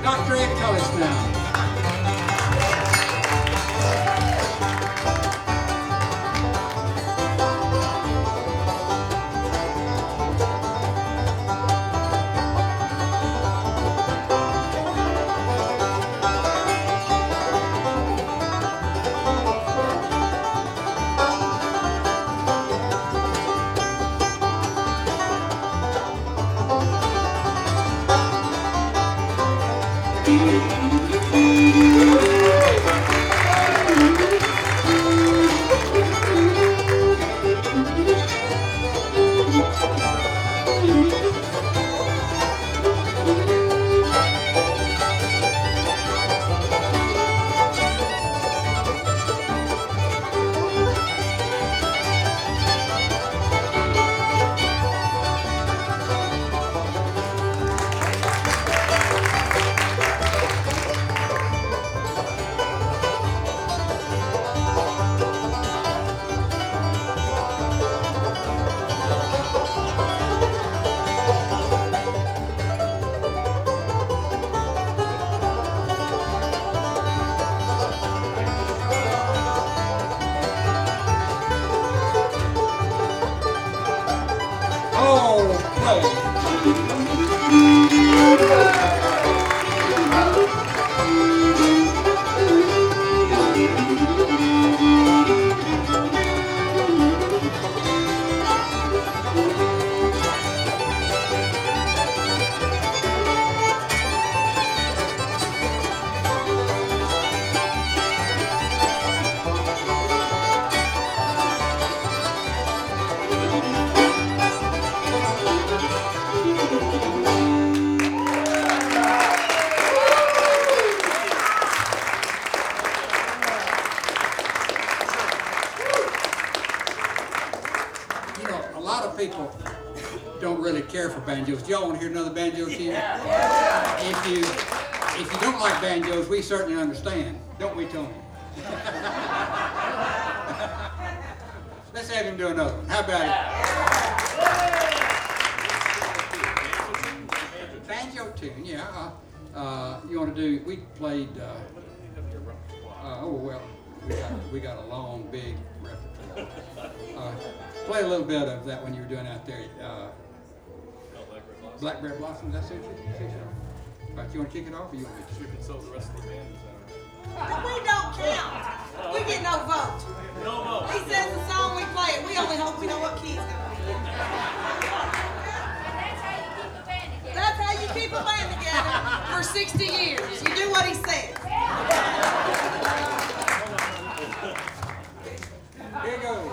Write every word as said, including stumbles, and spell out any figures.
Doctor Ed Tullis now. People don't really care for banjos. Do y'all want to hear another banjo tune? Yeah. If you if you don't like banjos, we certainly understand, don't we, Tony? Let's have him do another one. How about it? Banjo tune, yeah. Uh, uh, you want to do? We played. Uh, uh, oh well, we got we got a long, big repertoire. Uh, Play a little bit of that when you were doing out there. Uh, Blackberry Blossom, that suit you? All right, you want to kick it off or you want me to? You can sell the rest of the band. We don't count. We get no vote. No vote. He says the song, we play it. We only hope we know what key it's going to be in. That's how you keep a band together for sixty years. You do what he says. Here goes.